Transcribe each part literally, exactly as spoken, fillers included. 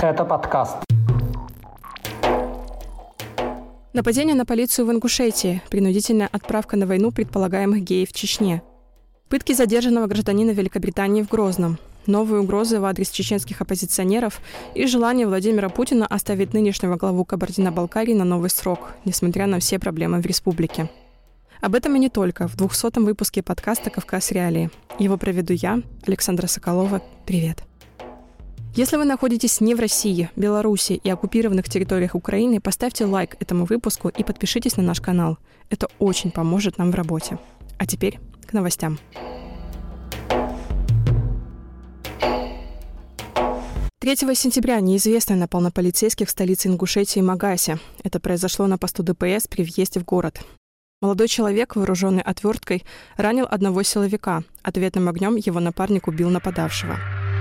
Это подкаст. Нападение на полицию в Ингушетии, принудительная отправка на войну предполагаемых геев в Чечне. Пытки задержанного гражданина Великобритании в Грозном. Новые угрозы в адрес чеченских оппозиционеров и желание Владимира Путина оставить нынешнего главу Кабардино-Балкарии на новый срок, несмотря на все проблемы в республике. Об этом и не только в двухсотом выпуске подкаста «Кавказ. Реалии». Его проведу я, Александра Соколова. Привет. Если вы находитесь не в России, Беларуси и оккупированных территориях Украины, поставьте лайк этому выпуску и подпишитесь на наш канал. Это очень поможет нам в работе. А теперь к новостям. третьего сентября неизвестный напал на полицейских в столице Ингушетии Магасе. Это произошло на посту ДПС при въезде в город. Молодой человек, вооруженный отверткой, ранил одного силовика. Ответным огнем его напарник убил нападавшего.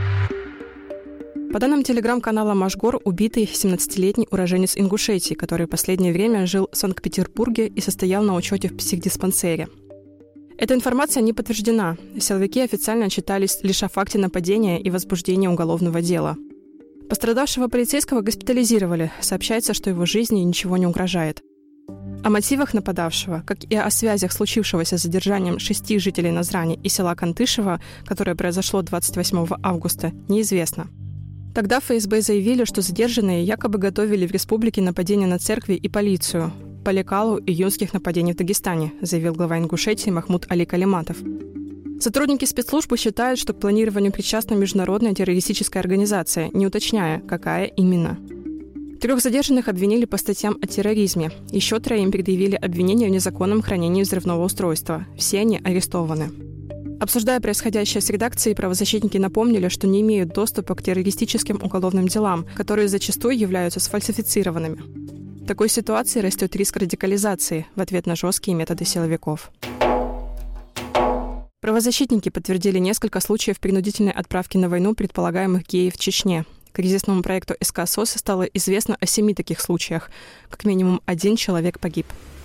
По данным телеграм-канала «Машгор», убитый семнадцатилетний уроженец Ингушетии, который в последнее время жил в Санкт-Петербурге и состоял на учете в психдиспансере. Эта информация не подтверждена. Силовики официально отчитались лишь о факте нападения и возбуждения уголовного дела. Пострадавшего полицейского госпитализировали. Сообщается, что его жизни ничего не угрожает. О мотивах нападавшего, как и о связях случившегося с задержанием шести жителей Назрани и села Кантышево, которое произошло двадцать восьмого августа, неизвестно. Тогда эф эс бэ заявили, что задержанные якобы готовили в республике нападение на церкви и полицию. По лекалу июньских нападений в Дагестане, заявил глава Ингушетии Махмуд Али Калиматов. Сотрудники спецслужбы считают, что к планированию причастна международная террористическая организация, не уточняя, какая именно. Трех задержанных обвинили по статьям о терроризме. Еще троим предъявили обвинение в незаконном хранении взрывного устройства. Все они арестованы. Обсуждая происходящее с редакцией, правозащитники напомнили, что не имеют доступа к террористическим уголовным делам, которые зачастую являются сфальсифицированными. В такой ситуации растет риск радикализации в ответ на жесткие методы силовиков. Правозащитники подтвердили несколько случаев принудительной отправки на войну предполагаемых геев в Чечне. Кризисному проекту эс ка СОС стало известно о семи таких случаях. Как минимум один человек погиб.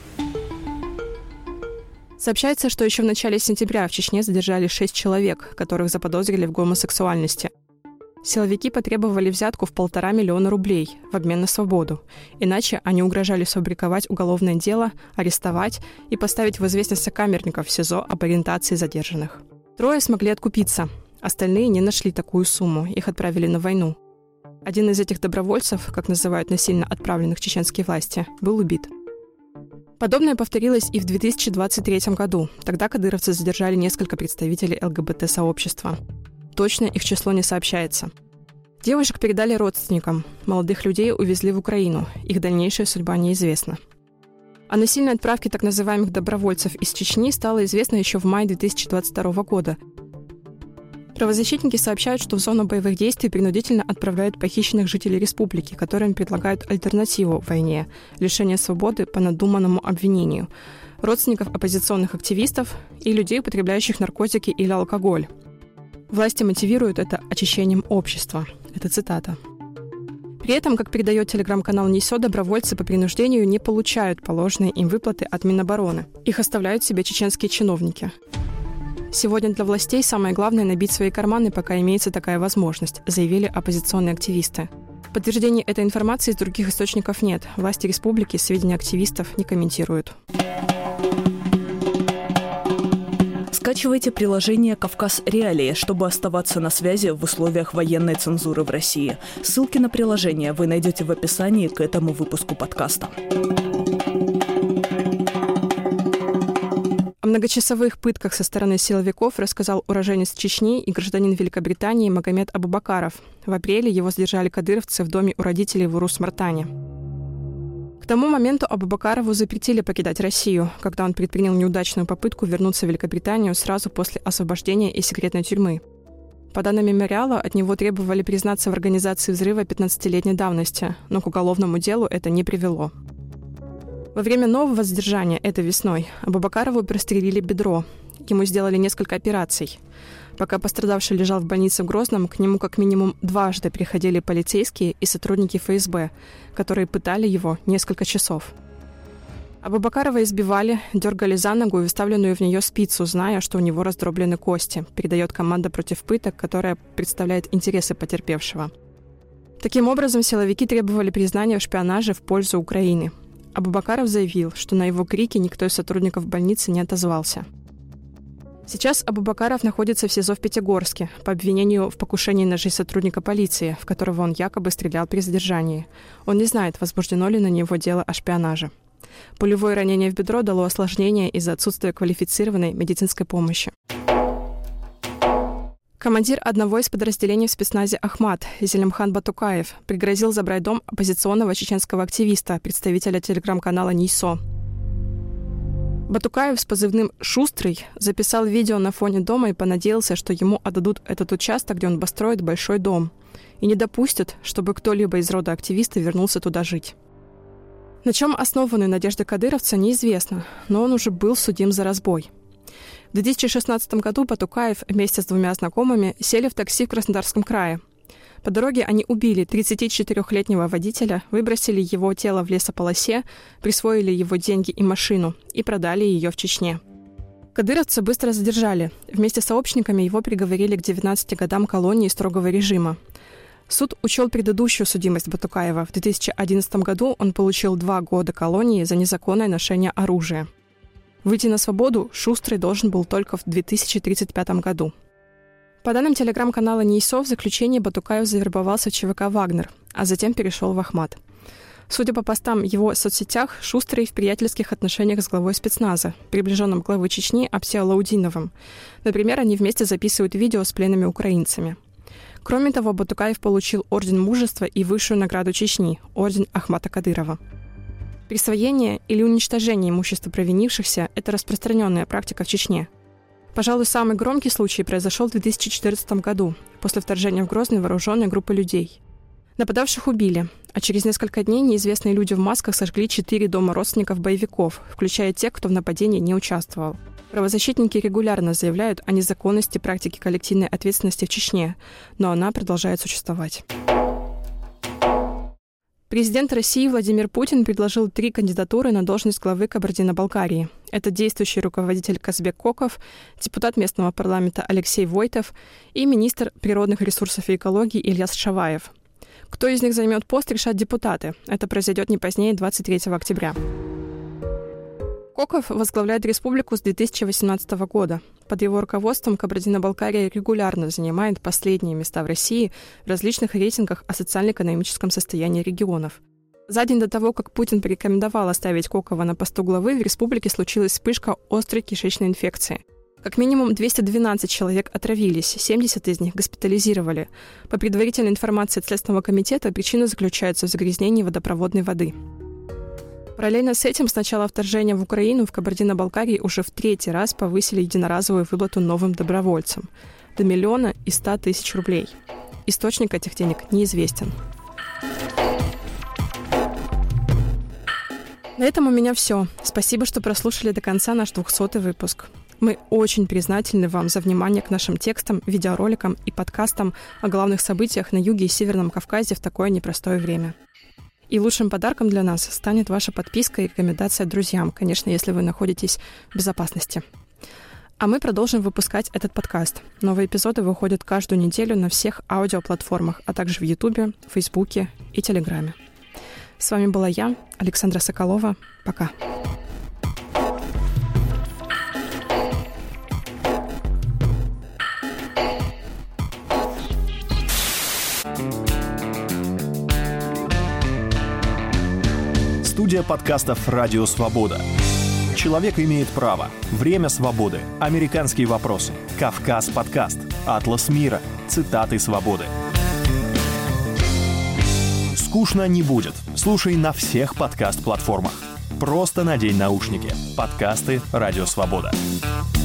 Сообщается, что еще в начале сентября в Чечне задержали шесть человек, которых заподозрили в гомосексуальности. Силовики потребовали взятку в полтора миллиона рублей в обмен на свободу. Иначе они угрожали сфабриковать уголовное дело, арестовать и поставить в известность сокамерников в СИЗО об ориентации задержанных. Трое смогли откупиться. Остальные не нашли такую сумму, их отправили на войну. Один из этих добровольцев, как называют насильно отправленных чеченские власти, был убит. Подобное повторилось и в две тысячи двадцать третьем году. Тогда кадыровцы задержали несколько представителей эл гэ бэ тэ-сообщества. Точно их число не сообщается. Девушек передали родственникам. Молодых людей увезли в Украину. Их дальнейшая судьба неизвестна. О насильной отправке так называемых добровольцев из Чечни стало известно еще в мае две тысячи двадцать второго года. Правозащитники сообщают, что в зону боевых действий принудительно отправляют похищенных жителей республики, которым предлагают альтернативу войне – лишение свободы по надуманному обвинению, родственников оппозиционных активистов и людей, употребляющих наркотики или алкоголь. Власти мотивируют это очищением общества. Это цитата. При этом, как передает телеграм-канал НИСО, добровольцы по принуждению не получают положенные им выплаты от Минобороны. Их оставляют себе чеченские чиновники. Сегодня для властей самое главное – набить свои карманы, пока имеется такая возможность, заявили оппозиционные активисты. Подтверждений этой информации из других источников нет. Власти республики сведения активистов не комментируют. Скачивайте приложение «Кавказ. Реалии», чтобы оставаться на связи в условиях военной цензуры в России. Ссылки на приложение вы найдете в описании к этому выпуску подкаста. О многочасовых пытках со стороны силовиков рассказал уроженец Чечни и гражданин Великобритании Магомед Абубакаров. В апреле его задержали кадыровцы в доме у родителей в Урус-Мартане. К тому моменту Абубакарову запретили покидать Россию, когда он предпринял неудачную попытку вернуться в Великобританию сразу после освобождения из секретной тюрьмы. По данным мемориала, от него требовали признаться в организации взрыва пятнадцатилетней давности, но к уголовному делу это не привело. Во время нового задержания этой весной Абубакарову прострелили бедро. Ему сделали несколько операций. Пока пострадавший лежал в больнице в Грозном, к нему как минимум дважды приходили полицейские и сотрудники эф эс бэ, которые пытали его несколько часов. Абубакарова избивали, дергали за ногу и вставленную в нее спицу, зная, что у него раздроблены кости, передает команда против пыток, которая представляет интересы потерпевшего. Таким образом, силовики требовали признания в шпионаже в пользу Украины. Абубакаров заявил, что на его крики никто из сотрудников больницы не отозвался. Сейчас Абубакаров находится в СИЗО в Пятигорске по обвинению в покушении на жизнь сотрудника полиции, в которого он якобы стрелял при задержании. Он не знает, возбуждено ли на него дело о шпионаже. Пулевое ранение в бедро дало осложнение из-за отсутствия квалифицированной медицинской помощи. Командир одного из подразделений в спецназе «Ахмат» Зелимхан Батукаев пригрозил забрать дом оппозиционного чеченского активиста, представителя телеграм-канала «Нейсо». Батукаев с позывным «Шустрый» записал видео на фоне дома и понадеялся, что ему отдадут этот участок, где он построит большой дом, и не допустят, чтобы кто-либо из рода активиста вернулся туда жить. На чем основаны надежды кадыровца, неизвестно, но он уже был судим за разбой. В две тысячи шестнадцатом году Батукаев вместе с двумя знакомыми сели в такси в Краснодарском крае. По дороге они убили тридцатичетырёхлетнего водителя, выбросили его тело в лесополосе, присвоили его деньги и машину и продали ее в Чечне. Кадыровца быстро задержали. Вместе с сообщниками его приговорили к девятнадцати годам колонии строгого режима. Суд учел предыдущую судимость Батукаева. В две тысячи одиннадцатом году он получил два года колонии за незаконное ношение оружия. Выйти на свободу Шустрый должен был только в две тысячи тридцать пятом году. По данным телеграм-канала «Нейсо», в заключении Батукаев завербовался в ЧВК «Вагнер», а затем перешел в Ахмат. Судя по постам в его соцсетях, Шустрый в приятельских отношениях с главой спецназа, приближенным к главе Чечни Апсе Алаудиновым. Например, они вместе записывают видео с пленными украинцами. Кроме того, Батукаев получил Орден Мужества и высшую награду Чечни – Орден Ахмата Кадырова. Присвоение или уничтожение имущества провинившихся – это распространенная практика в Чечне. Пожалуй, самый громкий случай произошел в две тысячи четырнадцатом году, после вторжения в Грозный вооруженной группы людей. Нападавших убили, а через несколько дней неизвестные люди в масках сожгли четыре дома родственников боевиков, включая тех, кто в нападении не участвовал. Правозащитники регулярно заявляют о незаконности практики коллективной ответственности в Чечне, но она продолжает существовать. Президент России Владимир Путин предложил три кандидатуры на должность главы Кабардино-Балкарии. Это действующий руководитель Казбек Коков, депутат местного парламента Алексей Войтов и министр природных ресурсов и экологии Ильяс Шаваев. Кто из них займет пост, решат депутаты. Это произойдет не позднее двадцать третьего октября. Коков возглавляет республику с две тысячи восемнадцатого года. Под его руководством Кабардино-Балкария регулярно занимает последние места в России в различных рейтингах о социально-экономическом состоянии регионов. За день до того, как Путин порекомендовал оставить Кокова на посту главы, в республике случилась вспышка острой кишечной инфекции. Как минимум двести двенадцать человек отравились, семьдесят из них госпитализировали. По предварительной информации от Следственного комитета, причина заключается в загрязнении водопроводной воды. Параллельно с этим с начала вторжения в Украину в Кабардино-Балкарии уже в третий раз повысили единоразовую выплату новым добровольцам до миллиона и ста тысяч рублей. Источник этих денег неизвестен. На этом у меня все. Спасибо, что прослушали до конца наш двухсотый выпуск. Мы очень признательны вам за внимание к нашим текстам, видеороликам и подкастам о главных событиях на Юге и Северном Кавказе в такое непростое время. И лучшим подарком для нас станет ваша подписка и рекомендация друзьям, конечно, если вы находитесь в безопасности. А мы продолжим выпускать этот подкаст. Новые эпизоды выходят каждую неделю на всех аудиоплатформах, а также в Ютубе, Фейсбуке и Телеграме. С вами была я, Александра Соколова. Пока. Студия подкастов «Радио Свобода». Человек имеет право. Время свободы. Американские вопросы. Кавказ подкаст. Атлас мира. Цитаты свободы. Скучно не будет. Слушай на всех подкаст-платформах. Просто надень наушники. Подкасты «Радио Свобода».